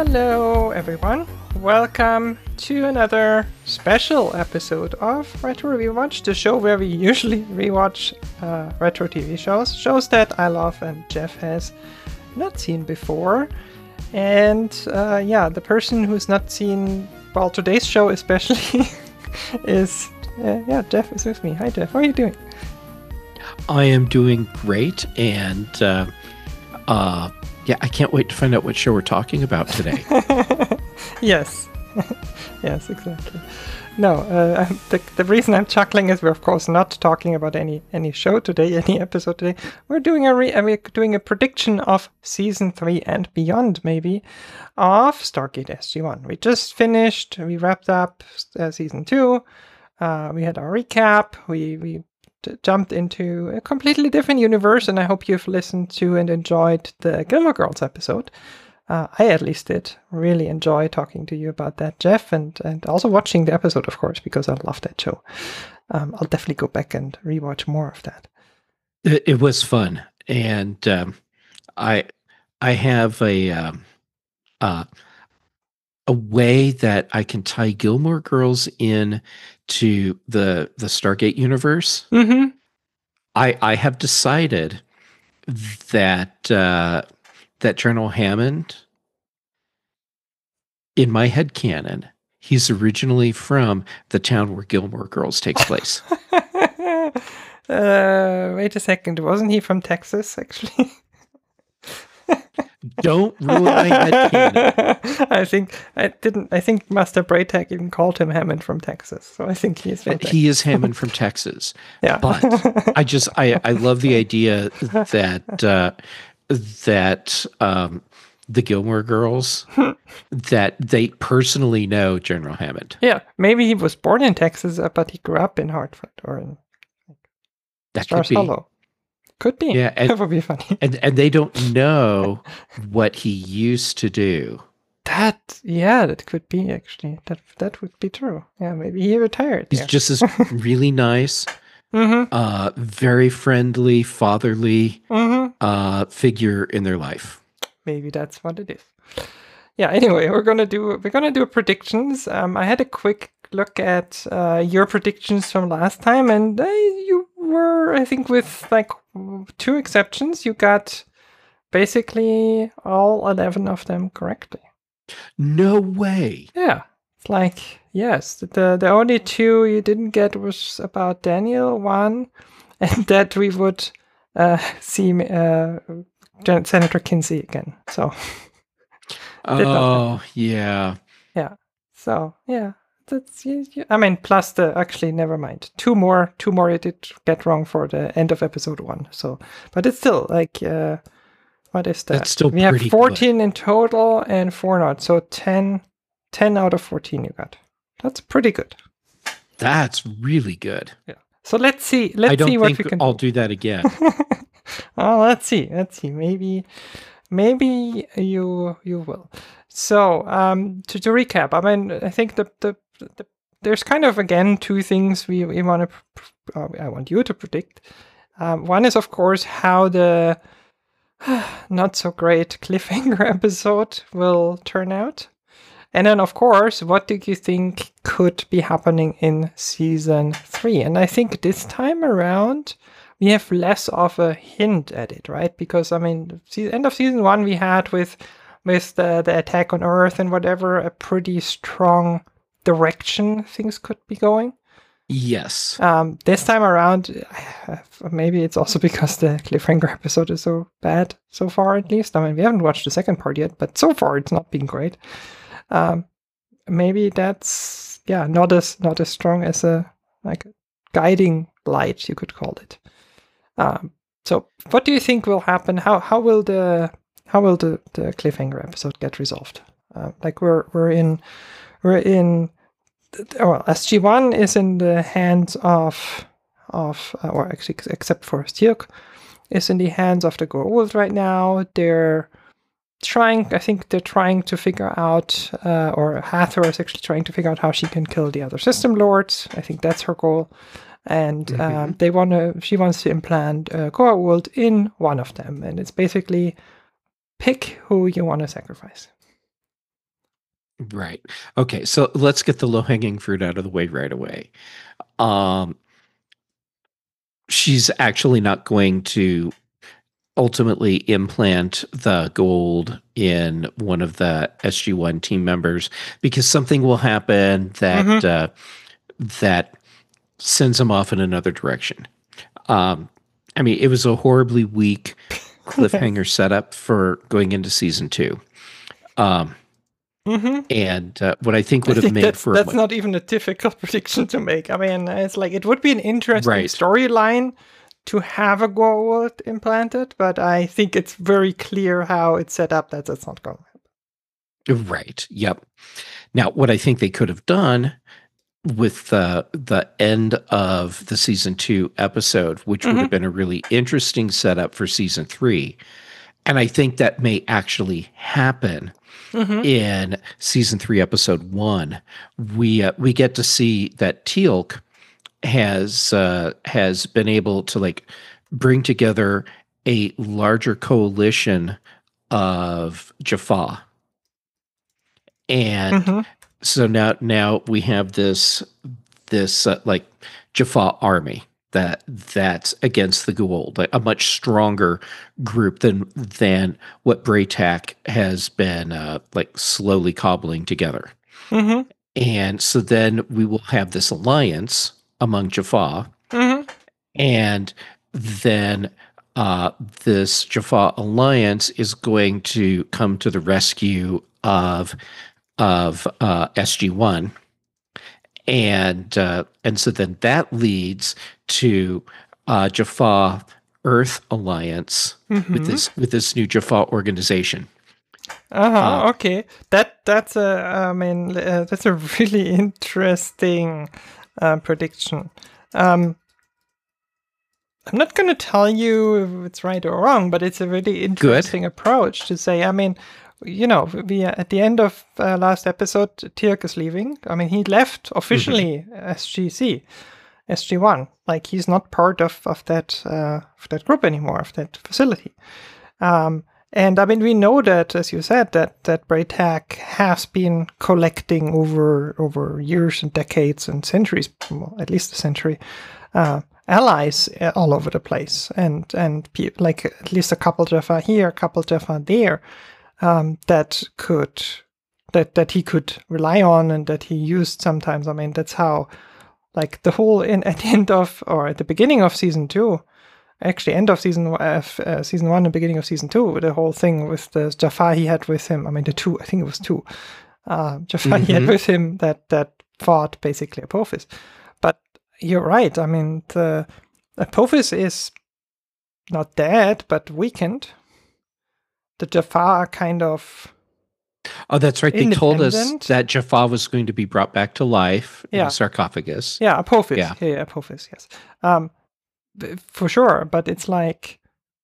Hello, everyone. Welcome to another special episode of Retro Rewatch, the show where we usually rewatch retro TV shows that I love and Jeff has not seen before. And the person who's not seen, well, today's show especially is, Jeff is with me. Hi, Jeff. How are you doing? I am doing great, and I can't wait to find out what show we're talking about today. Yes. Yes, exactly. No, the reason I'm chuckling is we're of course not talking about any show today, any episode today. We're doing a prediction of season 3 and beyond, maybe, of Stargate SG-1. We just finished. We wrapped up season 2. We had our recap. We jumped into a completely different universe, and I hope you've listened to and enjoyed the Gilmore Girls episode. I at least did really enjoy talking to you about that, Jeff, and also watching the episode, of course, because I love that show. I'll definitely go back and rewatch more of that. It was fun, and I have a way that I can tie Gilmore Girls in to the Stargate universe. Mm-hmm. I have decided that General Hammond, in my headcanon, he's originally from the town where Gilmore Girls takes place. Wait a second. Wasn't he from Texas, actually? Don't ruin my headcanon. I think Master Braytag even called him Hammond from Texas. So I think he is from Texas. He is Hammond from Texas. Yeah. But I love the idea that the Gilmore Girls, that they personally know General Hammond. Yeah, maybe he was born in Texas, but he grew up in Hartford or in Stars Hollow. Could be. Yeah, that would be funny. And they don't know what he used to do. That could be, actually. That would be true. Yeah, maybe he retired. He's just this really nice, very friendly, fatherly figure in their life. Maybe that's what it is. Yeah, anyway, we're gonna do predictions. I had a quick look at your predictions from last time, and you were, I think, with like 2 exceptions, you got basically all 11 of them correctly. No way. Yeah, it's like, yes, the only 2 you didn't get was about Daniel, 1, and that we would see Senator Kinsey again. So. Oh, yeah. Yeah. So, yeah. That's, I mean, plus actually, never mind. 2 more you did get wrong for the end of episode 1. So, but it's still like, what is that? That's still we have 14 good in total and 4 not. So 10 out of 14 you got. That's pretty good. That's really good. Yeah. So let's see. I don't what think we can I'll do that again. Oh, let's see. Maybe you will. So, to recap, I mean, I think there's kind of, again, 2 things we want to, I want you to predict. One is, of course, how the not so great cliffhanger episode will turn out. And then, of course, what do you think could be happening in season 3? And I think this time around, we have less of a hint at it, right? Because, I mean, end of season 1, we had with the attack on Earth and whatever, a pretty strong direction things could be going. Yes. This time around, maybe it's also because the cliffhanger episode is so bad so far, at least. I mean, we haven't watched the second part yet, but so far it's not been great. Maybe that's not as strong as a guiding light, you could call it. So what do you think will happen? How will the cliffhanger episode get resolved? We're in SG-1 is in the hands of or actually except for Teal'c, is in the hands of the Goa'uld right now. They're trying to figure out, or Hathor is actually trying to figure out how she can kill the other system lords. I think that's her goal. And she wants to implant Goa'uld in one of them. And it's basically pick who you want to sacrifice. Right. Okay, so let's get the low-hanging fruit out of the way right away. Um, she's actually not going to ultimately implant the gold in one of the SG-1 team members because something will happen that that sends them off in another direction. I mean, it was a horribly weak cliffhanger setup for going into season 2. And what I think would have made for that's not even a difficult prediction to make. I mean, it's like it would be an interesting storyline to have a gold implanted, but I think it's very clear how it's set up that that's not going to happen. Right. Yep. Now, what I think they could have done with the end of the season 2 episode, which would have been a really interesting setup for season 3, and I think that may actually happen in season 3, episode 1. We get to see that Teal'c has been able to like bring together a larger coalition of Jaffa, and so now we have this like Jaffa army that's against the Goa'uld, like a much stronger group than what Bra'tac has been like slowly cobbling together. And so then we will have this alliance among Jaffa, and then this Jaffa alliance is going to come to the rescue of SG-1. And so then that leads to Jaffa Earth Alliance with this new Jaffa organization. Okay, that's a that's a really interesting prediction. I'm not going to tell you if it's right or wrong, but it's a really interesting approach to say. I mean, you know, we at the end of last episode, Teal'c is leaving. I mean, he left officially SG-1. Like he's not part of that group anymore, of that facility. And I mean, we know that, as you said, that Bra'tac has been collecting over years and decades and centuries, well, at least a century, allies all over the place, and like at least a couple Jaffa here, a couple Jaffa there. That he could rely on and that he used sometimes. I mean, that's how, like the whole at the end of or at the beginning of season 2, actually end of season 1 and beginning of season 2, the whole thing with the Jaffa he had with him. I mean, I think it was 2 Jaffa he had with him that fought basically Apophis. But you're right. I mean, the Apophis is not dead but weakened. The Jaffa are kind of... Oh, that's right. They told us that Jaffa was going to be brought back to life in a sarcophagus. Yeah, Apophis. Yeah, Apophis, yes. For sure, but it's like...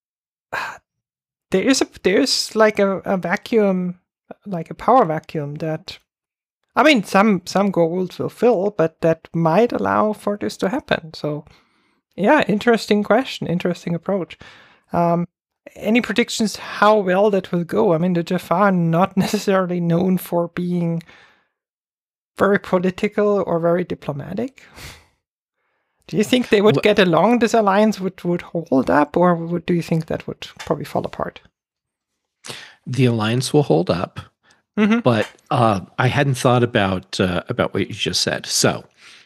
There's like a vacuum, like a power vacuum that... I mean, some Goa'uld will fill, but that might allow for this to happen. So, yeah, interesting question, interesting approach. Any predictions how well that will go? I mean, the Jaffa are not necessarily known for being very political or very diplomatic. Do you think they would get along? This alliance would hold up, or do you think that would probably fall apart? The alliance will hold up, but I hadn't thought about what you just said. So,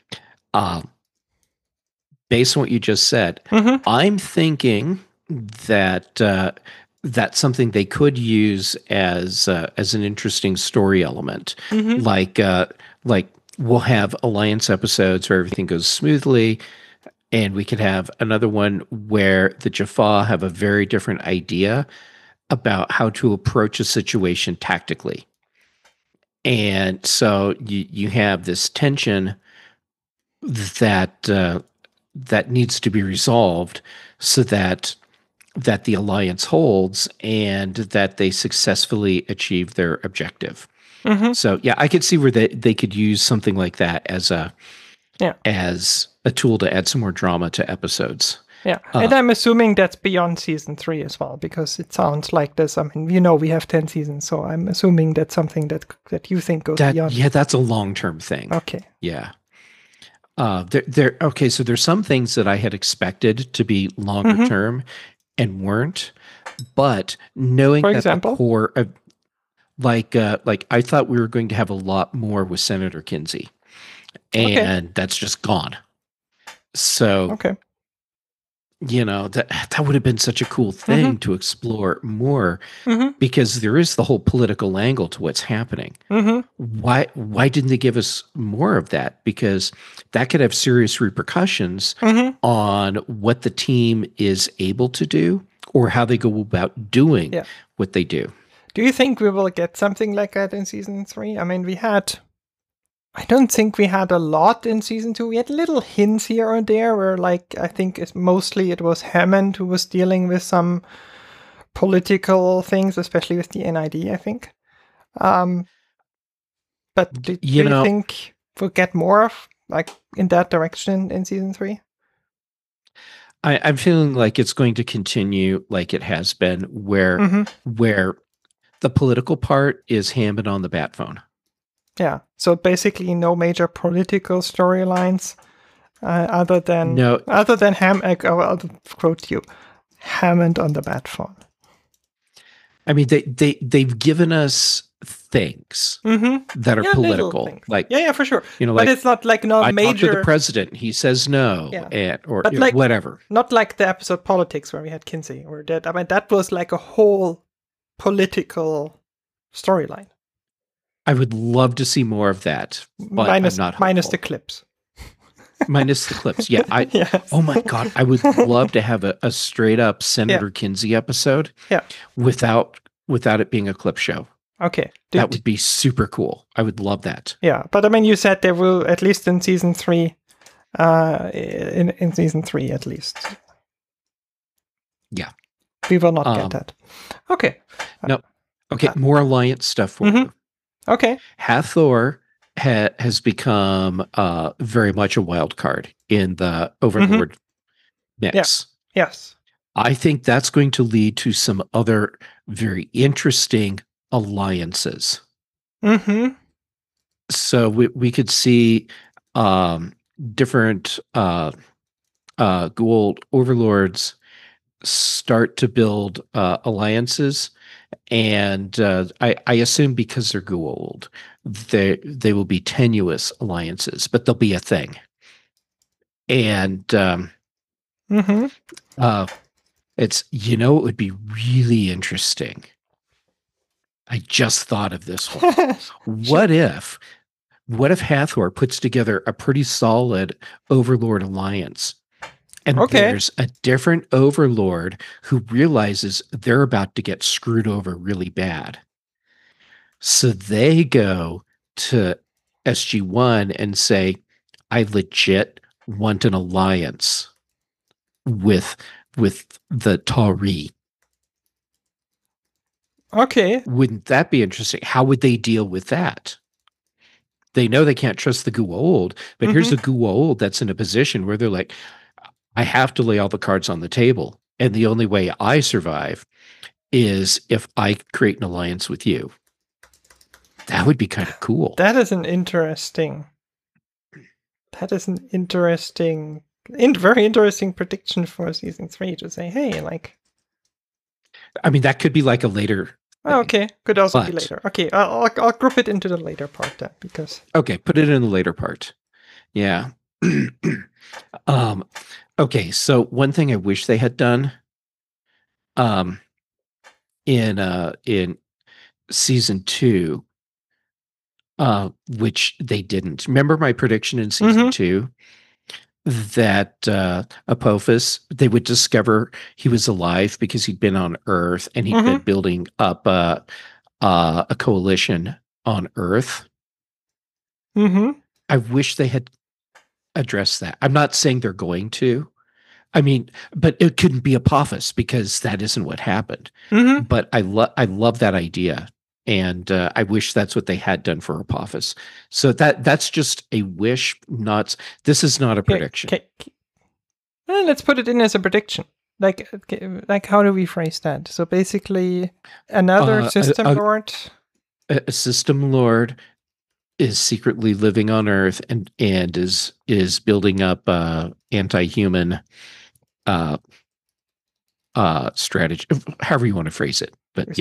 based on what you just said, I'm thinking that that's something they could use as an interesting story element. Like we'll have alliance episodes where everything goes smoothly, and we could have another one where the Jaffa have a very different idea about how to approach a situation tactically. And so you have this tension that needs to be resolved so that the alliance holds and that they successfully achieve their objective. So yeah, I could see where they could use something like that as a tool to add some more drama to episodes. Yeah, and I'm assuming that's beyond season 3 as well, because it sounds like this. I mean, we have 10 seasons, so I'm assuming that's something that you think goes beyond. Yeah, that's a long-term thing. Okay. Yeah. Okay, so there's some things that I had expected to be longer term and weren't, but knowing For that example? the core of like I thought we were going to have a lot more with Senator Kinsey, and that's just gone. So okay. That would have been such a cool thing to explore more, because there is the whole political angle to what's happening. Why didn't they give us more of that? Because that could have serious repercussions on what the team is able to do or how they go about doing what they do. Do you think we will get something like that in season 3? I mean, I don't think we had a lot in season 2. We had little hints here or there where, like, I think it was Hammond who was dealing with some political things, especially with the NID, I think. But do you think we'll get more of, like, in that direction in season 3? I'm feeling like it's going to continue like it has been, where the political part is Hammond on the bat phone. Yeah, so basically no major political storylines other than I'll quote you, Hammond on the bat phone. I mean, they've given us things that are political, like for sure. But like, it's not like I major. talk to the president, he says no, or like, whatever. Not like the episode Politics where we had Kinsey, or that. I mean, that was like a whole political storyline. I would love to see more of that, but minus the clips. Minus the clips. Yeah. Yes. Oh my God. I would love to have a straight up Senator Kinsey episode without it being a clip show. Okay. That would be super cool. I would love that. Yeah. But I mean, you said there will, at least in season 3, in season 3 at least. Yeah. We will not get that. Okay. No. Okay. More Alliance stuff for you. Okay. Hathor has become very much a wild card in the Overlord mix. Yeah. Yes. I think that's going to lead to some other very interesting alliances. So we could see different Goa'uld overlords start to build alliances. And I assume because they're Goa'uld, they will be tenuous alliances, but they'll be a thing. And it's, it would be really interesting. I just thought of this one. What if Hathor puts together a pretty solid Overlord alliance? And there's a different Overlord who realizes they're about to get screwed over really bad. So they go to SG-1 and say, I legit want an alliance with the Tau'ri. Okay. Wouldn't that be interesting? How would they deal with that? They know they can't trust the Goa'uld, but here's a Goa'uld that's in a position where they're like, I have to lay all the cards on the table. And the only way I survive is if I create an alliance with you. That would be kind of cool. That is an interesting, very interesting prediction for season 3 to say, hey, like. I mean, that could be like a later. Okay, could also be later. Okay, I'll group it into the later part then, because. Okay, put it in the later part. Yeah. Okay, so one thing I wish they had done in season 2, which they didn't. Remember my prediction in season 2 that Apophis, they would discover he was alive because he'd been on Earth and he'd been building up a coalition on Earth. I wish they had address that. I'm not saying they're going to. I mean, but it couldn't be Apophis because that isn't what happened. But I love that idea, and I wish that's what they had done for Apophis. So that's just a wish. This is not a prediction. Well, let's put it in as a prediction. Like how do we phrase that? So basically, another system lord. A system lord is secretly living on Earth and is building up anti-human strategy, however you want to phrase it. But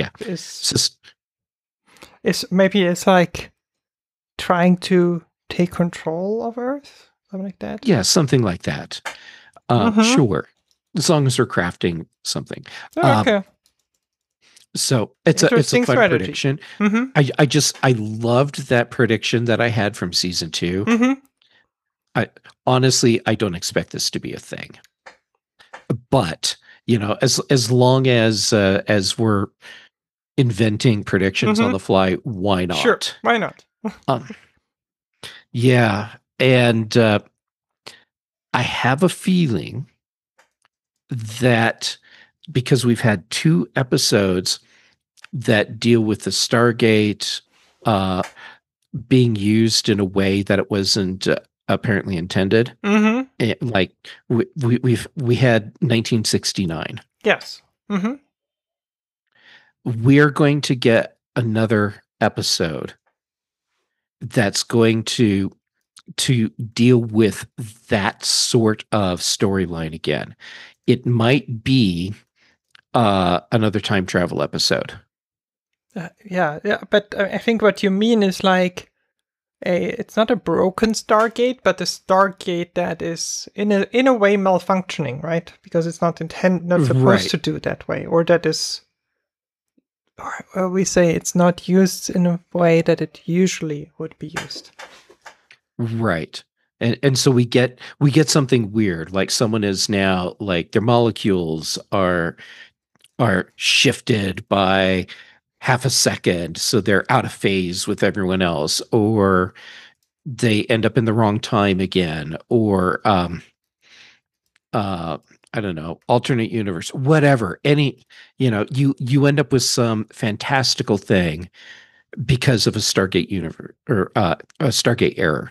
maybe it's like trying to take control of Earth, something like that. Yeah, something like that. Sure, as long as they're crafting something. Okay. So it's a fun prediction. I loved that prediction that I had from season 2. I honestly don't expect this to be a thing, but as long as we're inventing predictions on the fly, why not? Sure, why not? Yeah, and I have a feeling that because we've had 2 episodes that deal with the Stargate being used in a way that it wasn't apparently intended. Like we had 1969. Yes. We're going to get another episode that's going to deal with that sort of storyline again. It might be another time travel episode. Yeah, but I think what you mean is like it's not a broken Stargate, but a Stargate that is in a way malfunctioning, right? Because it's not supposed to do that way, or that is, or we say it's not used in a way that it usually would be used. Right. And so we get something weird, like someone is now, like, their molecules are shifted by half a second, so they're out of phase with everyone else, or they end up in the wrong time again, or I don't know, alternate universe, whatever. You end up with some fantastical thing because of a Stargate universe or a Stargate error.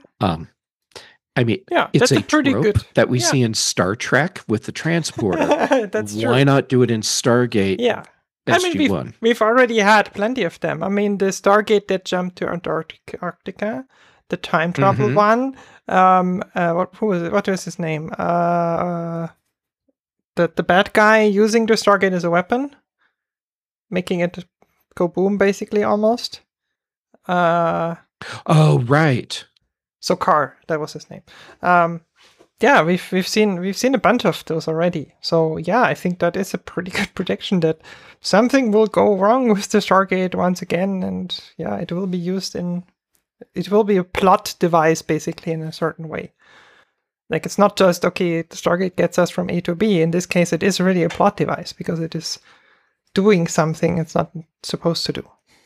I mean, it's a pretty trope good that we see in Star Trek with the transporter. That's true. Why not do it in Stargate? Yeah. SG-1? I mean, we've already had plenty of them. I mean, the Stargate that jumped to Antarctica, the time travel one. Who was it? What was his name? The bad guy using the Stargate as a weapon, making it go boom, basically, almost. Oh, right. Sokar, that was his name. Yeah, we've seen a bunch of those already. So yeah, I think that is a pretty good prediction that something will go wrong with the Stargate once again, and yeah, it will be used it will be a plot device basically in a certain way. Like, it's not just, okay, the Stargate gets us from A to B. In this case, it is really a plot device because it is doing something it's not supposed to do.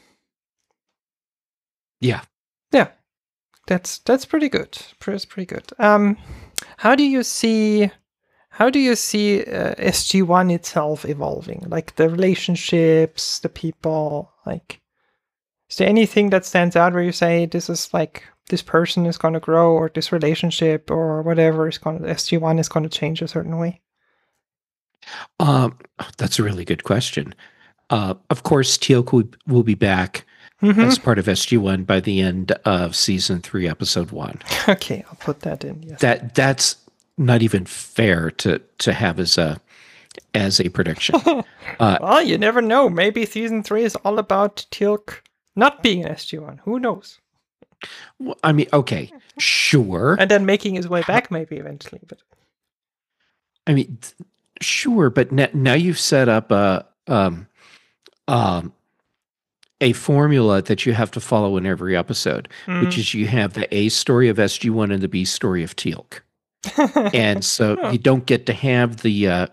Yeah. Yeah. That's pretty good. That's pretty good. How do you see SG-1 itself evolving? Like, the relationships, the people, like, is there anything that stands out where you say this is like, this person is going to grow, or this relationship or whatever SG-1 is going to change a certain way? That's a really good question. Of course, Teal'c will be back as part of SG-1 by the end of season 3, episode 1. Okay, I'll put that in. Yes. That's not even fair to have as a prediction. Well, you never know. Maybe season 3 is all about Teal'c not being an SG-1. Who knows? Well, I mean, okay, sure. And then making his way back maybe eventually. But I mean, sure, but now you've set up a formula that you have to follow in every episode, which is you have the A story of SG-1 and the B story of Teal'c. And so you don't get to have the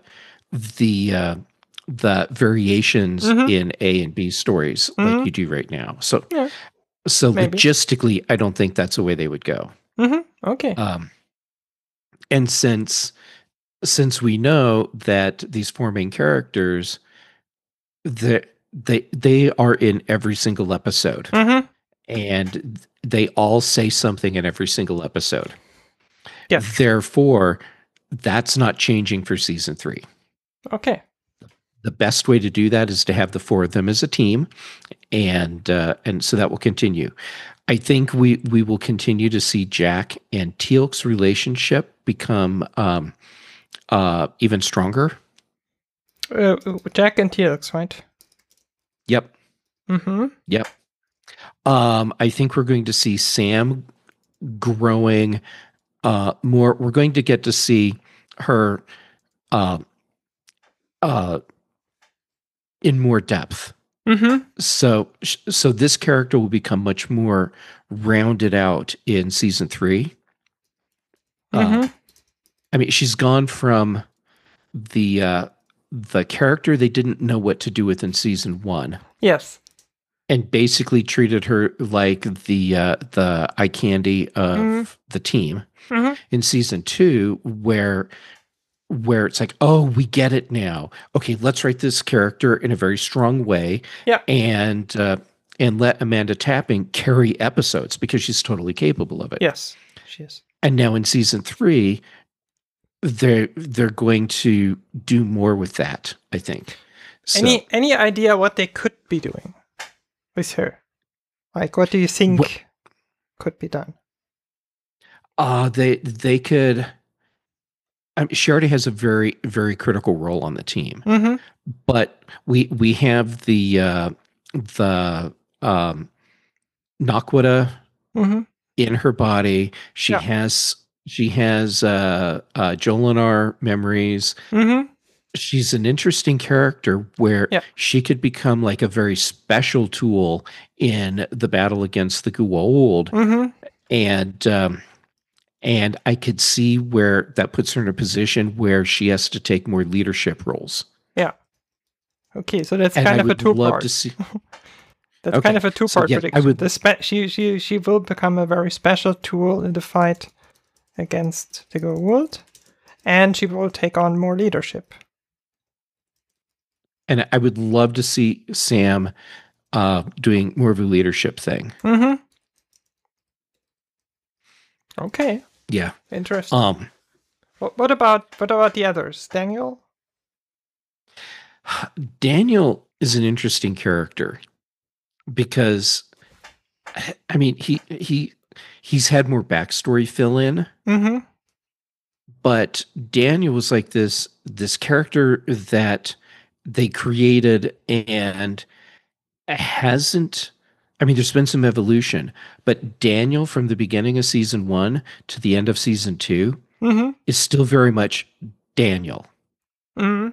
variations in A and B stories like you do right now. So maybe. Logistically, I don't think that's the way they would go. Okay. And since we know that these 4 main characters, they are in every single episode, and they all say something in every single episode. Yes. Therefore, That's not changing for season 3. Okay. The best way to do that is to have the 4 of them as a team, and so that will continue. I think we will continue to see Jack and Teal'c's relationship become even stronger. Jack and Teal'c, right? Yep. Mm-hmm. Yep. I think we're going to see Sam growing more. We're going to get to see her in more depth. Mm-hmm. So this character will become much more rounded out in season 3. Mm-hmm. I mean, she's gone from the character they didn't know what to do with in season 1. Yes. And basically treated her like the eye candy of the team. Mm-hmm. In season 2, where it's like, oh, we get it now. Okay, let's write this character in a very strong way. Yeah. And let Amanda Tapping carry episodes because she's totally capable of it. Yes, she is. And now in season 3, they're going to do more with that, I think. So, any idea what they could be doing with her? Like, what do you think could be done? They could. I mean, she already has a very, very critical role on the team, Mm-hmm. but we have the Naquadah in her body. She has Jolinar memories. Mm-hmm. She's an interesting character where she could become like a very special tool in the battle against the Goa'uld. Mm-hmm. And I could see where that puts her in a position where she has to take more leadership roles. Yeah. Okay, so that's kind of a two-part. That's kind of a two-part prediction. She will become a very special tool in the fight against the Goa'uld, and she will take on more leadership. And I would love to see Sam doing more of a leadership thing. Mm-hmm. Okay. Yeah. Interesting. What about the others? Daniel? Daniel is an interesting character because, I mean, he's had more backstory fill in. Mm-hmm. But Daniel was like this character that they created and hasn't. I mean, there's been some evolution, but Daniel from the beginning of season 1 to the end of season 2 is still very much Daniel. Mm-hmm.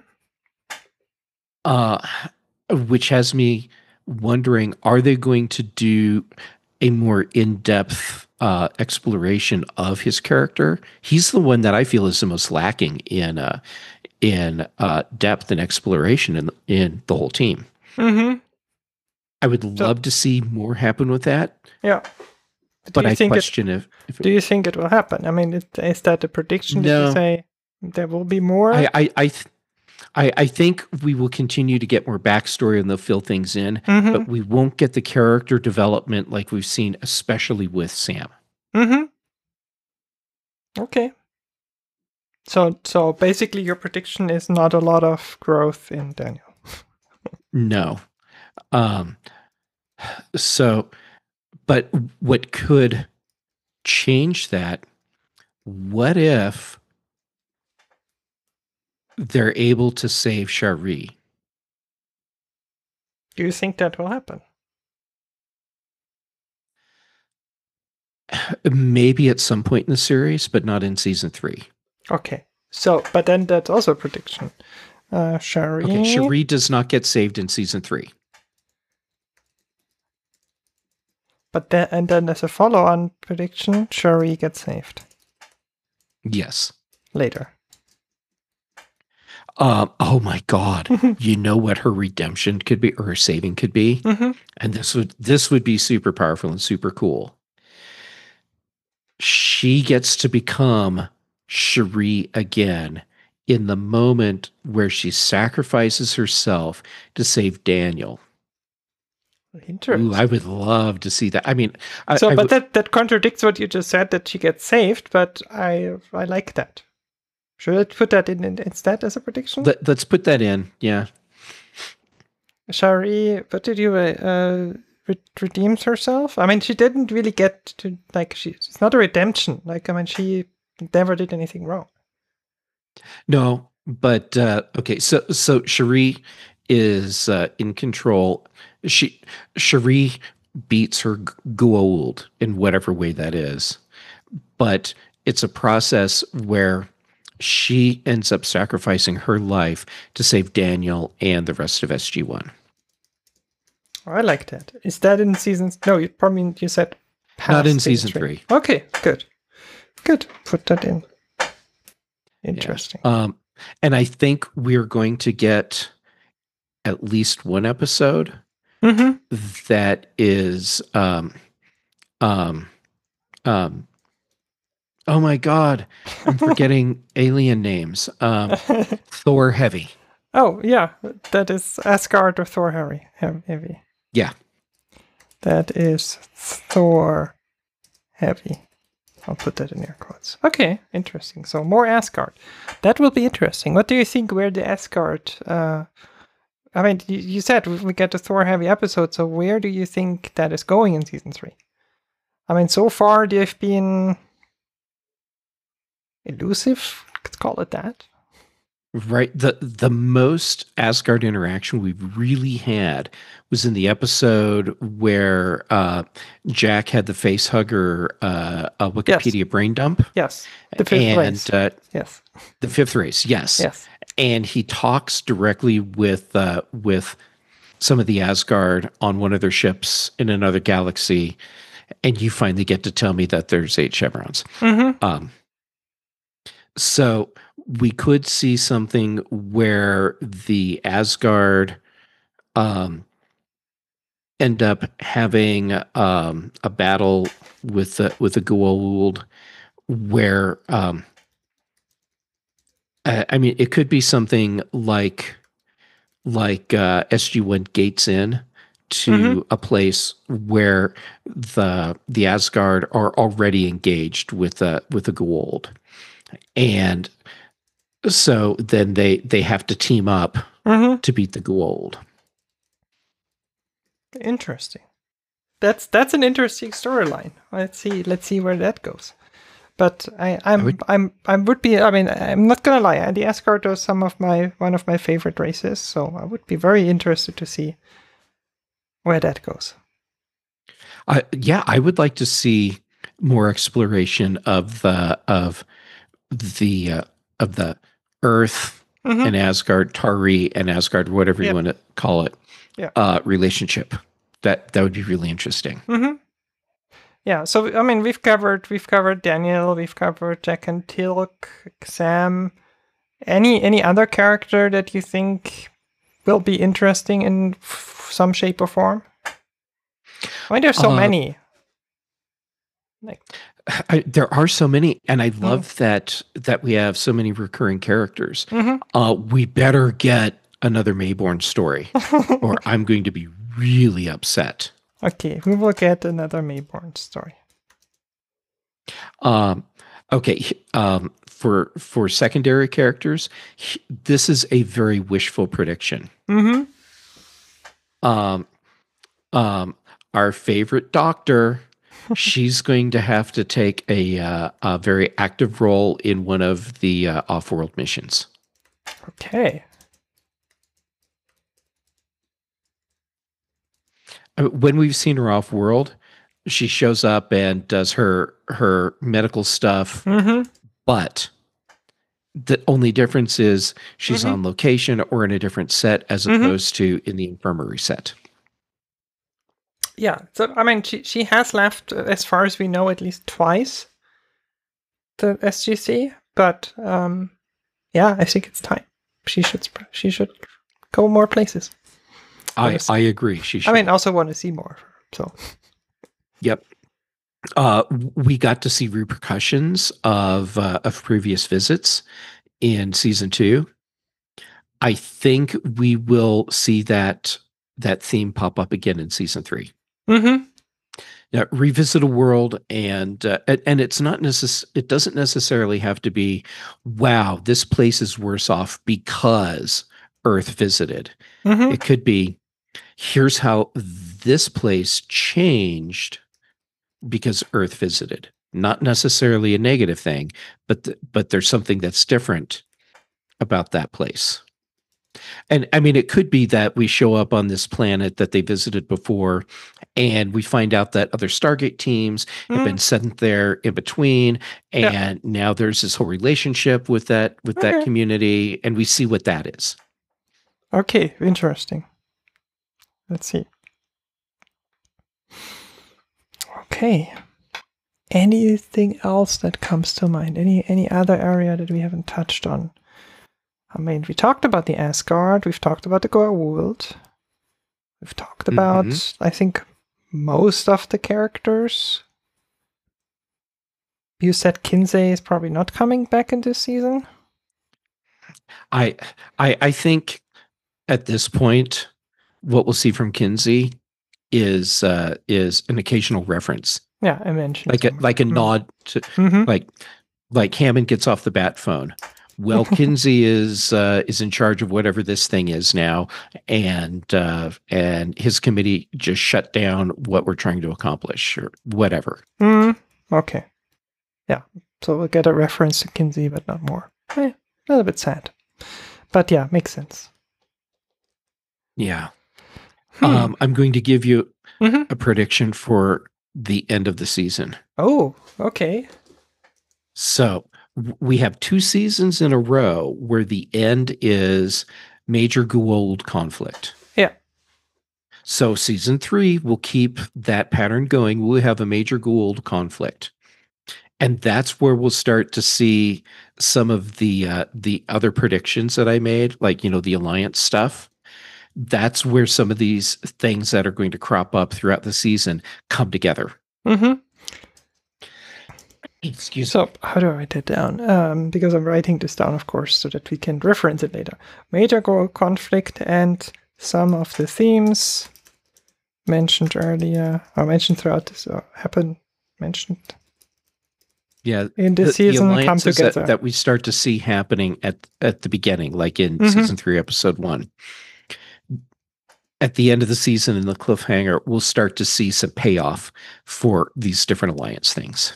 Which has me wondering, are they going to do a more in-depth exploration of his character? He's the one that I feel is the most lacking in depth and exploration in the whole team. Mm-hmm. I would love to see more happen with that. Yeah. But I question if do you think it will happen? I mean, is that a prediction? No. Did you say there will be more? I think we will continue to get more backstory and they'll fill things in, but we won't get the character development like we've seen, especially with Sam. Mm-hmm. Okay. So basically your prediction is not a lot of growth in Daniel. No. But what could change that, what if they're able to save Shari? Do you think that will happen? Maybe at some point in the series, but not in season 3. Okay. So, but then that's also a prediction. Shari. Okay, Shari does not get saved in season 3. But then as a follow-on prediction, Shari gets saved. Yes. Later. Oh my God! You know what her redemption could be, or her saving could be, and this would be super powerful and super cool. She gets to become Shari again in the moment where she sacrifices herself to save Daniel. Interesting. Ooh, I would love to see that. I mean, that contradicts what you just said, that she gets saved, but I like that. Should I put that in instead as a prediction? Let's put that in. Yeah. Shari, what did you redeems herself? I mean, she didn't really get to it's not a redemption. She never did anything wrong. No, but okay. So Cherie is in control. Cherie beats her Goa'uld in whatever way that is, but it's a process where she ends up sacrificing her life to save Daniel and the rest of SG-1. I like that. Is that in season? No, you said not in season 3. Okay, good. Put that in. Interesting. Yeah. And I think we're going to get at least one episode that is oh my god, I'm forgetting alien names. Thor Heavy. Oh yeah, that is Asgard or Thor Heavy. Yeah. That is Thor Heavy. I'll put that in air quotes. Okay, interesting. So more Asgard. That will be interesting. What do you think where the Asgard... I mean, you said we get a Thor Heavy episode, so where do you think that is going in season 3? I mean, so far they've been elusive, let's call it that. Right. The most Asgard interaction we've really had was in the episode where Jack had the face hugger a Wikipedia brain dump. Yes. The fifth race. Yes. The fifth race, yes. Yes. And he talks directly with some of the Asgard on one of their ships in another galaxy, and you finally get to tell me that there's 8 chevrons. So we could see something where the Asgard end up having a battle with the Goa'uld, where I mean, it could be something like SG-1 gates in to a place where the Asgard are already engaged with the Goa'uld, and so then they have to team up to beat the Goa'uld. Interesting. That's an interesting storyline. Let's see where that goes. But I'm not gonna lie. The Asgard are one of my favorite races, so I would be very interested to see where that goes. I would like to see more exploration of the Earth and Asgard, Tari and Asgard, whatever you want to call it, relationship. That would be really interesting. Yeah, so I mean, we've covered Daniel, we've covered Jack and Teal'c, Sam. Any other character that you think will be interesting in some shape or form? I mean, there's so many. There are so many, and I love that we have so many recurring characters. We better get another Mayborn story, or I'm going to be really upset. Okay, we will get another Mayborn story. Okay, for secondary characters, this is a very wishful prediction. Our favorite doctor, she's going to have to take a very active role in one of the off-world missions. Okay. When we've seen her off-world, she shows up and does her medical stuff, but the only difference is she's on location or in a different set as opposed to in the infirmary set. Yeah, so I mean, she has left, as far as we know, at least twice the SGC, but yeah, I think it's time. She should go more places. I agree. She should. I mean, also want to see more. So, yep. We got to see repercussions of previous visits in season 2. I think we will see that theme pop up again in season 3. Yeah, revisit a world, and it's not it doesn't necessarily have to be, wow, this place is worse off because Earth visited. Mm-hmm. It could be, here's how this place changed because Earth visited. Not necessarily a negative thing, but there's something that's different about that place. And I mean, it could be that we show up on this planet that they visited before, and we find out that other Stargate teams have been sent there in between, Yeah. and now there's this whole relationship with that Okay. community, and we see what that is. Okay, interesting. Let's see. Okay. Anything else that comes to mind? Any other area that we haven't touched on? I mean, we talked about the Asgard. We've talked about the Goa'uld. We've talked about, I think, most of the characters. You said Kinsey is probably not coming back in this season. I think at this point, what we'll see from Kinsey is an occasional reference. Yeah, I mentioned like a nod to like Hammond gets off the bat phone. Well, Kinsey is in charge of whatever this thing is now, and his committee just shut down what we're trying to accomplish or whatever. Okay. Yeah. So we'll get a reference to Kinsey, but not more. A little bit sad. But yeah, makes sense. Yeah. I'm going to give you a prediction for the end of the season. Oh, okay. So we have 2 seasons in a row where the end is major Goa'uld conflict. Yeah. So season 3 will keep that pattern going. We'll have a major Goa'uld conflict. And that's where we'll start to see some of the other predictions that I made, like, the Alliance stuff. That's where some of these things that are going to crop up throughout the season come together. Excuse me. So how do I write that down? Because I'm writing this down, of course, so that we can reference it later. Major Goa'uld conflict and some of the themes mentioned earlier, or mentioned throughout this, or mentioned. Yeah, in this season the come together. that we start to see happening at the beginning, like in season 3, episode 1. At the end of the season, in the cliffhanger, we'll start to see some payoff for these different Alliance things.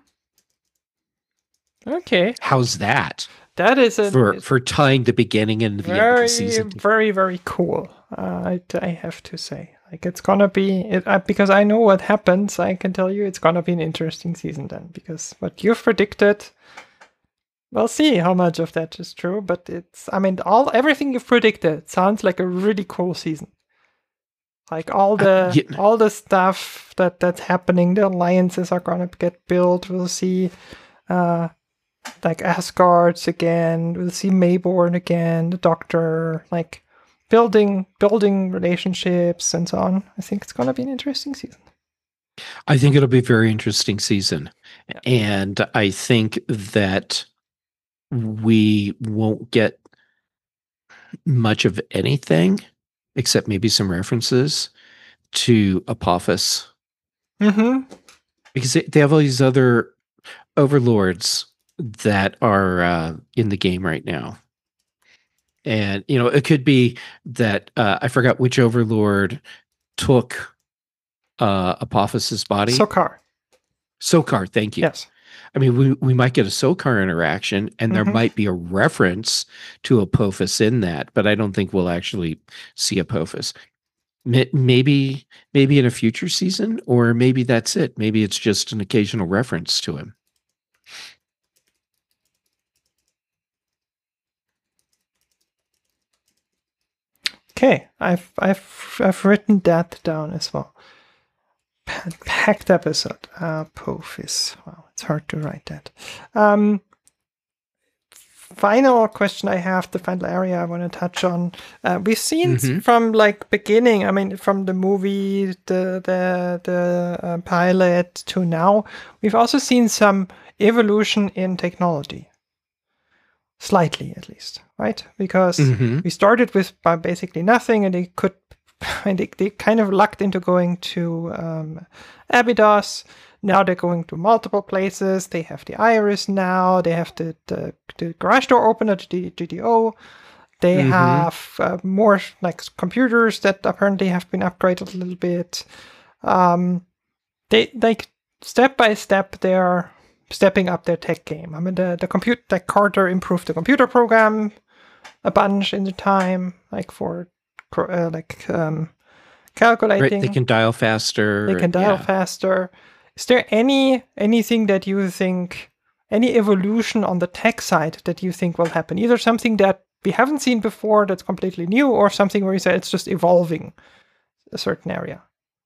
Okay. How's that? That is for tying the beginning and the end of the season. Very, very cool. I have to say, like, it's gonna be because I know what happens. I can tell you, it's gonna be an interesting season then. Because what you've predicted, we'll see how much of that is true. But everything you've predicted sounds like a really cool season. Like all the stuff that's happening, the alliances are gonna get built. We'll see. Like Asgards again, we'll see Mayborn again, the Doctor, like building relationships and so on. I think it's gonna be an interesting season. I think it'll be a very interesting season. Yeah. And I think that we won't get much of anything except maybe some references to Apophis. Because they have all these other overlords that are in the game right now. And, it could be that I forgot which overlord took Apophis's body. Sokar, thank you. Yes. I mean, we might get a Sokar interaction, and there might be a reference to Apophis in that, but I don't think we'll actually see Apophis. Maybe in a future season, or maybe that's it. Maybe it's just an occasional reference to him. Okay, I've written that down as well. Packed episode. Apophis. Wow, it's hard to write that. Final question I have, the final area I want to touch on. We've seen from beginning, from the movie, the pilot to now, we've also seen some evolution in technology. Slightly, at least, right? Because we started with basically nothing, and they could and they kind of lucked into going to Abydos. Now they're going to multiple places. They have the Iris now. They have the garage door opener, the GDO. They have more like computers that apparently have been upgraded a little bit. They like step by step they're stepping up their tech game. I mean the Carter improved the computer program a bunch in the time, like for calculating. Right, they can dial faster. They can dial faster. Is there anything that you think, any evolution on the tech side that you think will happen? Either something that we haven't seen before that's completely new, or something where you say it's just evolving a certain area?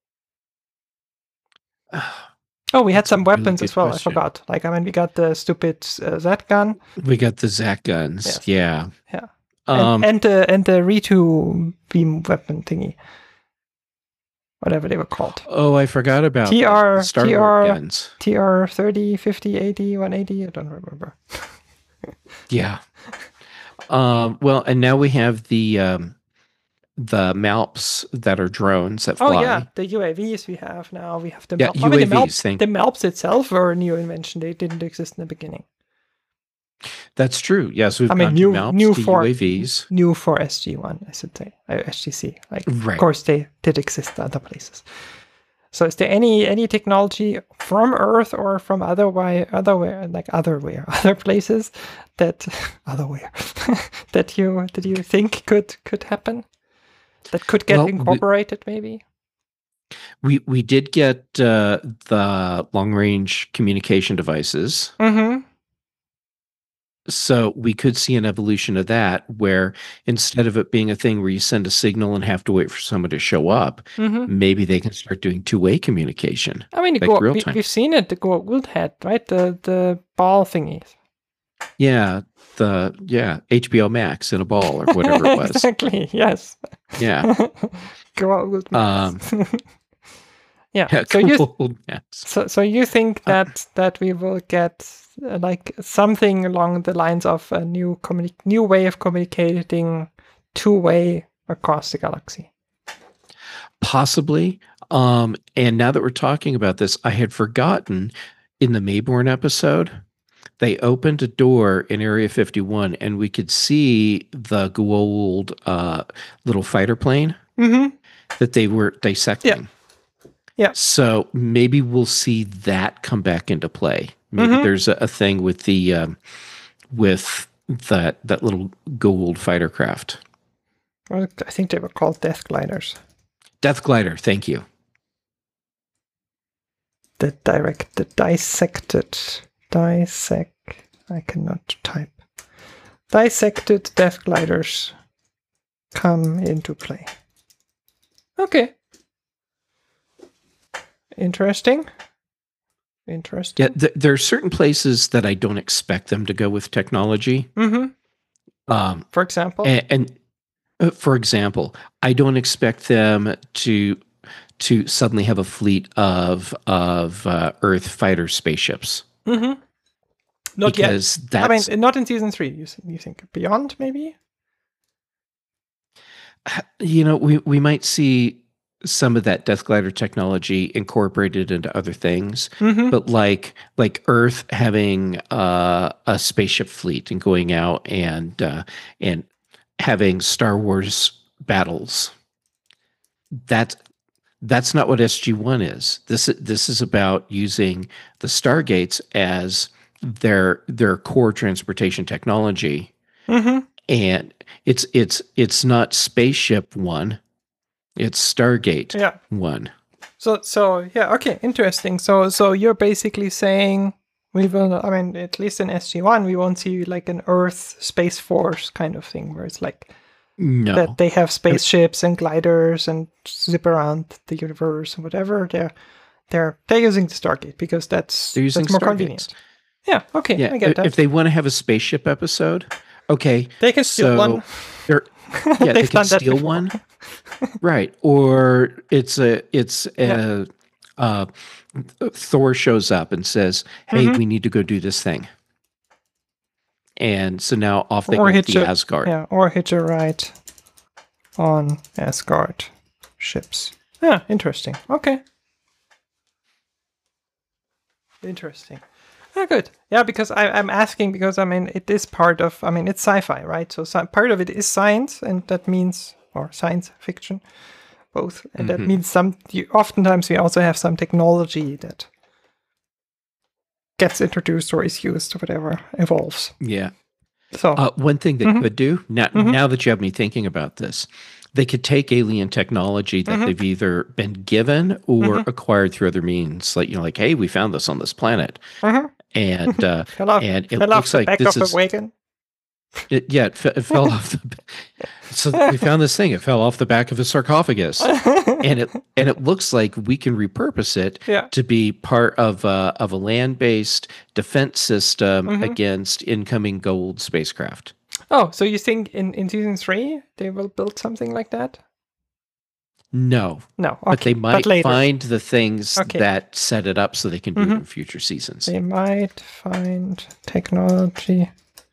Oh, we had some weapons as well. Question. I forgot. Like, I mean, we got the stupid Zat gun. We got the Zat guns. Yes. Yeah. Yeah. And the Ritu beam weapon thingy. Whatever they were called. Oh, I forgot about Star Wars guns. TR 30, 50, 80, 180. I don't remember. Yeah. Well, and now we have the Malps that are drones that fly. Oh yeah, the UAVs we have now. We have the UAVs. I mean, the Malps itself were a new invention. They didn't exist in the beginning. That's true. Yes, we've got new Malps, new for UAVs. New for SG1, I should say. SGC. Like, right. Of course, they did exist in other places. So, is there any technology from Earth or from other places that that you think could happen? That could get incorporated, maybe? We did get the long-range communication devices. Mm-hmm. So we could see an evolution of that, where instead of it being a thing where you send a signal and have to wait for someone to show up, maybe they can start doing two-way communication. I mean, we've seen it. The Goa'uld had, right? The ball thingies. Yeah, HBO Max in a ball or whatever it was. Exactly. Yes. Yeah. Goa'uld Max. Yeah. So you think that we will get like something along the lines of a new way of communicating two-way across the galaxy? Possibly. And now that we're talking about this, I had forgotten in the Mayborn episode, they opened a door in Area 51 and we could see the Goa'uld little fighter plane that they were dissecting. Yeah. So maybe we'll see that come back into play. Maybe there's a thing with the with that little Goa'uld fighter craft. Well, I think they were called Death Gliders. Death Glider, thank you. I cannot type. Dissected Death Gliders come into play. Okay. Interesting. Yeah, there are certain places that I don't expect them to go with technology. For example? And for example, I don't expect them to suddenly have a fleet of Earth fighter spaceships. Not yet. I mean, not in season 3. You think beyond, maybe? You know, we might see some of that Death Glider technology incorporated into other things, but like Earth having a spaceship fleet and going out and having Star Wars battles. That's not what SG-1 is. This is about using the Stargates as their core transportation technology, and it's not Spaceship 1. It's Stargate 1. So yeah, okay, interesting. So you're basically saying we will, I mean, at least in SG-1, we won't see like an Earth Space Force kind of thing where it's like that they have spaceships and gliders and zip around the universe and whatever. They're using the Stargate because that's more convenient. Yeah, okay, yeah, I get that. If they want to have a spaceship episode, okay, they can steal one. Yeah, they can steal one. Right. Or Thor shows up and says, hey, we need to go do this thing. And so now off they go to Asgard. Yeah, or hitch a ride on Asgard. ships. Yeah, interesting. Okay. Interesting. Oh, good. Yeah, because I'm asking because, I mean, it is part of, I mean, it's sci-fi, right? So part of it is science, and that means, or science fiction, both. And that means oftentimes we also have some technology that gets introduced or is used or whatever, evolves. Yeah. So one thing they could do, now that you have me thinking about this, they could take alien technology that they've either been given or acquired through other means. Like, like, hey, we found this on this planet. And and it looks like this is a wagon. It fell off the. So we found this thing. It fell off the back of a sarcophagus, and it looks like we can repurpose it to be part of a land-based defense system against incoming gold spacecraft. Oh, so you think in season 3 they will build something like that? No, okay. But they might find the things that set it up so they can do it in future seasons. They might find technology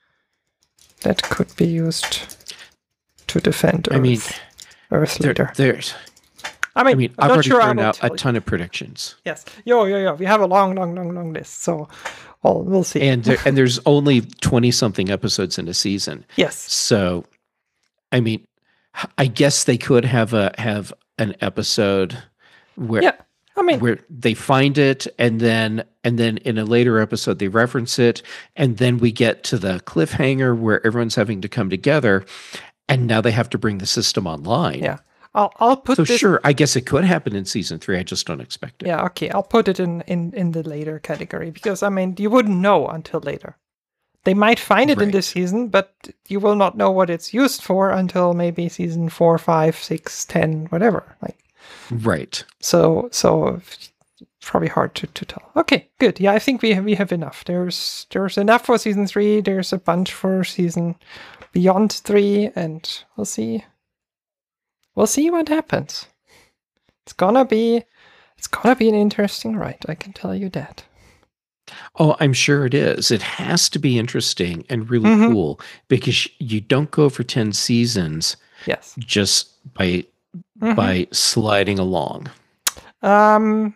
that could be used to defend Earth. I mean, Earth leader. I've already thrown out a ton of predictions. Yes. Yo. We have a long list. So we'll see. And there's only 20-something episodes in a season. Yes. So, I mean, I guess they could have an episode where where they find it, and then in a later episode they reference it, and then we get to the cliffhanger where everyone's having to come together, and now they have to bring the system online. Yeah. I'll put so sure, I guess it could happen in season 3. I just don't expect it. Yeah, okay. I'll put it in the later category because, I mean, you wouldn't know until later. They might find it in this season, but you will not know what it's used for until maybe season 4, 5, 6, 10, whatever. Right. So it's probably hard to tell. Okay, good. Yeah, I think we have enough. There's enough for season 3. There's a bunch for season beyond 3, and we'll see. We'll see what happens. It's gonna be an interesting ride. I can tell you that. Oh, I'm sure it is. It has to be interesting and really cool because you don't go for 10 seasons. Yes. Just by sliding along. No.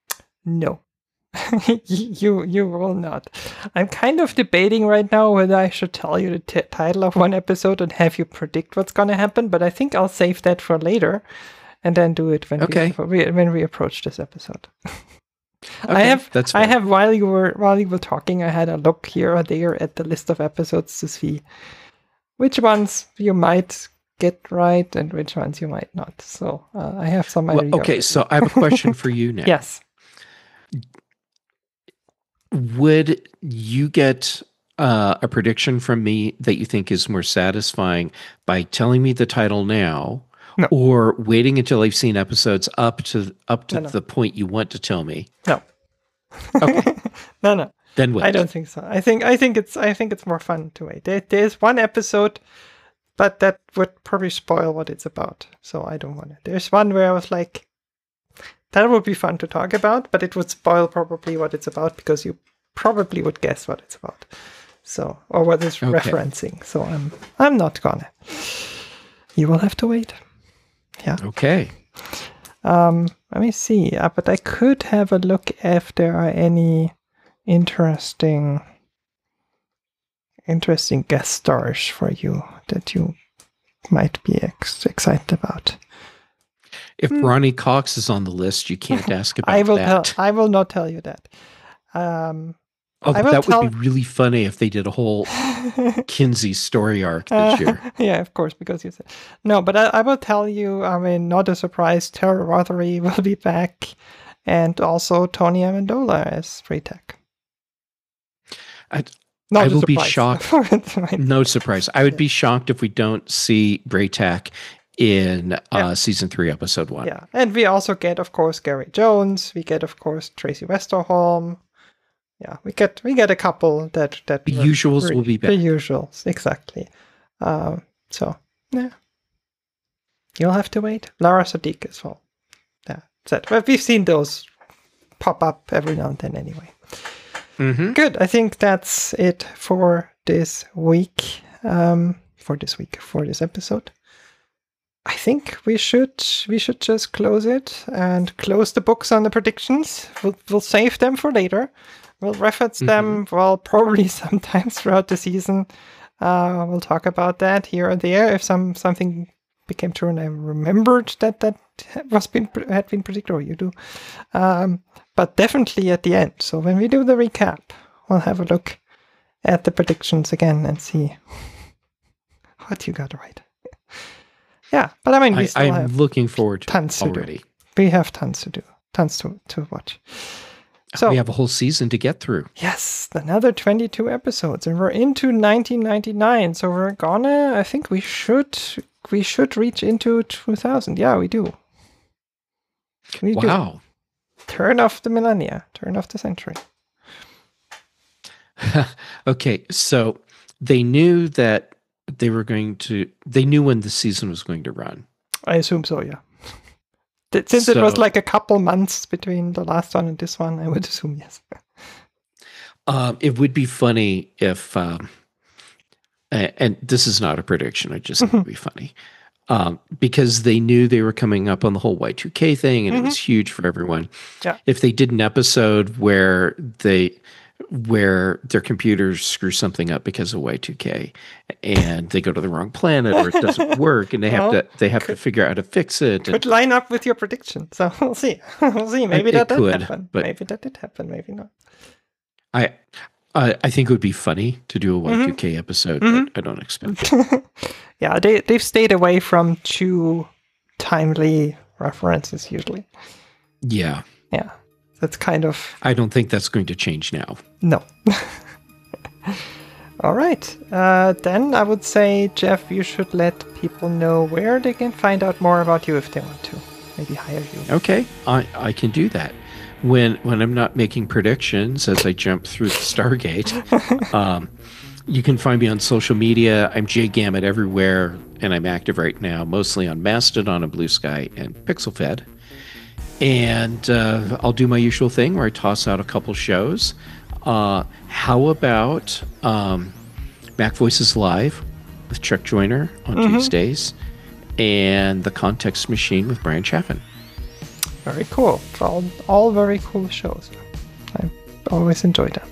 you will not. I'm kind of debating right now whether I should tell you the title of one episode and have you predict what's going to happen, but I think I'll save that for later and then do it when we approach this episode. That's fair. I have while you were talking, I had a look here or there at the list of episodes to see which ones you might get right and which ones you might not. So I have some idea. Okay, so I have a question for you now. Yes. Would you get a prediction from me that you think is more satisfying by telling me the title now, or waiting until I've seen episodes up to the point you want to tell me? No. Okay. No. Then what? I don't think so. I think it's more fun to wait. There's one episode, but that would probably spoil what it's about. So I don't want it. There's one where I was like, that would be fun to talk about, but it would spoil probably what it's about because you probably would guess what it's about. So, or what it's referencing. So I'm not gonna. You will have to wait. Yeah. Okay. Let me see. But I could have a look if there are any interesting guest stars for you that you might be excited about. If Ronnie Cox is on the list, you can't ask about that. I will not tell you that. That would be really funny if they did a whole Kinsey story arc this year. Yeah, of course, because you said no. But I will tell you. I mean, not a surprise. Tara Rothery will be back, and also Tony Amendola as Braytak. I will be shocked. No surprise. I would be shocked if we don't see Braytak in season 3, episode 1. Yeah, and we also get, of course, Gary Jones. We get, of course, Tracy Westerholm. Yeah, we get a couple that the usuals will be back. The usuals, exactly. So yeah, you'll have to wait. Lara Sadiq as well. Yeah, but we've seen those pop up every now and then anyway. Good. I think that's it for this week. For this episode. I think we should just close it and close the books on the predictions. We'll save them for later. We'll reference them, probably sometimes throughout the season. We'll talk about that here or there if something became true and I remembered that had been predicted, or you do. But definitely at the end. So when we do the recap, we'll have a look at the predictions again and see what you got right. Yeah, but I mean, I'm looking forward to tons already. To do. We have tons to do, tons to watch. So we have a whole season to get through. Yes, another 22 episodes, and we're into 1999. So we're gonna. I think we should reach into 2000. Yeah, we do. Wow. Turn of the millennia, turn of the century. Okay, so they knew that they knew when the season was going to run. I assume so, yeah. Since it was like a couple months between the last one and this one, I would assume yes. It would be funny if, and this is not a prediction, I just think it would be funny, because they knew they were coming up on the whole Y2K thing, and it was huge for everyone. Yeah. If they did an episode where their computers screw something up because of Y2K, and they go to the wrong planet, or it doesn't work, and they have to figure out how to fix it. Could line up with your prediction. So we'll see. Maybe that did happen. But maybe that did happen. Maybe not. I think it would be funny to do a Y2K episode, but I don't expect it. Yeah, they've stayed away from too timely references usually. Yeah. Yeah. That's kind of... I don't think that's going to change now. No. All right. Then I would say, Jeff, you should let people know where they can find out more about you if they want to. Maybe hire you. Okay. I can do that. When I'm not making predictions as I jump through the Stargate, you can find me on social media. I'm Jay Gamet everywhere, and I'm active right now, mostly on Mastodon and Blue Sky and PixelFed. And I'll do my usual thing where I toss out a couple shows. How about Mac Voices Live with Chuck Joyner on Tuesdays, and The Context Machine with Brian Chaffin? Very cool. All very cool shows. I always enjoy them.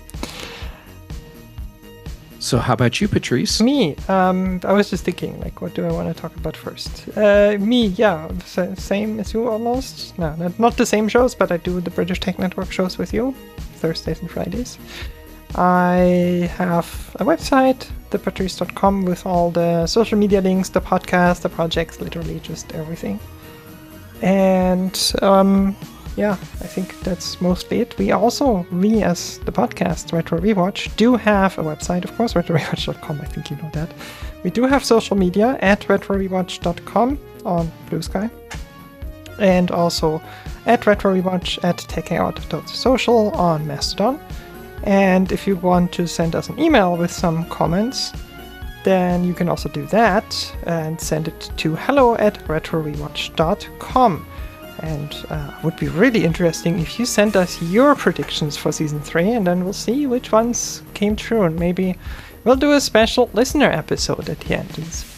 So how about you, Patrice? Me, I was just thinking, like, what do I want to talk about first? Me, yeah, same as you almost. No, not the same shows, but I do the British Tech Network shows with you, Thursdays and Fridays. I have a website, thepatrice.com, with all the social media links, the podcast, the projects, literally just everything. And yeah, I think that's mostly it. We as the podcast, Retro Rewatch, do have a website, of course, retrorewatch.com, I think you know that. We do have social media at retrorewatch.com on Blue Sky, and also at retrorewatch at takeout.social on Mastodon. And if you want to send us an email with some comments, then you can also do that and send it to hello@retrorewatch.com. And it would be really interesting if you send us your predictions for Season 3, and then we'll see which ones came true, and maybe we'll do a special listener episode at the end.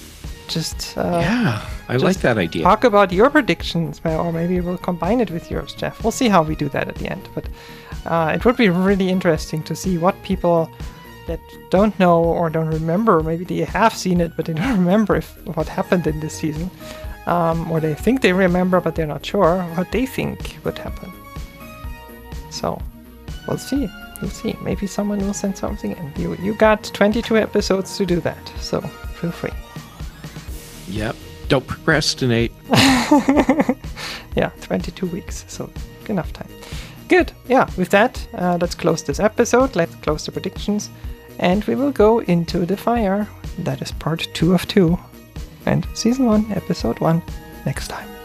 Yeah, I like that idea. Talk about your predictions, or maybe we'll combine it with yours, Jeff. We'll see how we do that at the end. But it would be really interesting to see what people that don't know or don't remember, maybe they have seen it, but they don't remember what happened in this season. Or they think they remember, but they're not sure what they think would happen. So, we'll see. We'll see. Maybe someone will send something in. You got 22 episodes to do that, so feel free. Yep. Don't procrastinate. Yeah, 22 weeks, so enough time. Good. Yeah, with that, let's close this episode. Let's close the predictions. And we will go into the fire. That is part 2 of 2. And Season 1, Episode 1, next time.